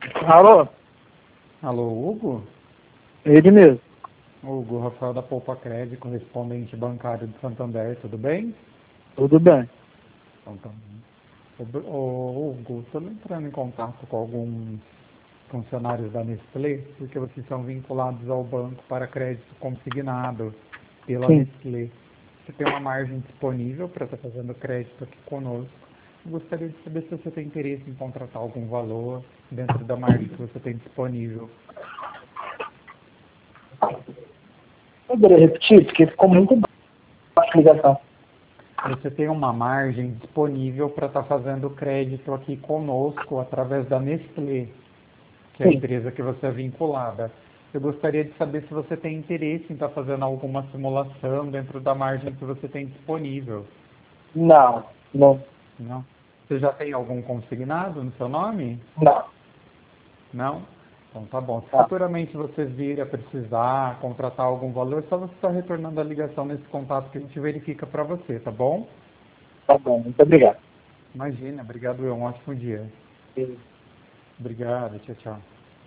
Alô? Alô, Hugo? Ele mesmo. Hugo, Rafael da Poupa Crédito, correspondente bancário de Santander, tudo bem? Tudo bem. Então, tá bom. Hugo, estou entrando em contato com alguns funcionários da Nestlé, porque vocês são vinculados ao banco para crédito consignado pela Sim. Nestlé. Você tem uma margem disponível para estar fazendo crédito aqui conosco. Eu gostaria de saber se você tem interesse em contratar algum valor dentro da margem que você tem disponível. Poderia repetir, porque ficou muito baixa a ligação. Você tem uma margem disponível para estar fazendo crédito aqui conosco através da Nestlé, que é a Sim. empresa que você é vinculada. Eu gostaria de saber se você tem interesse em estar fazendo alguma simulação dentro da margem que você tem disponível. Não, não, Não? Você já tem algum consignado no seu nome? não. Não? Então tá bom. Se Tá, futuramente você vir a precisar contratar algum valor, é só você estar retornando a ligação nesse contato que a gente verifica para você, tá bom? tá bom, muito obrigado. Imagina, obrigado, um ótimo dia. Sim. Obrigado, tchau, tchau.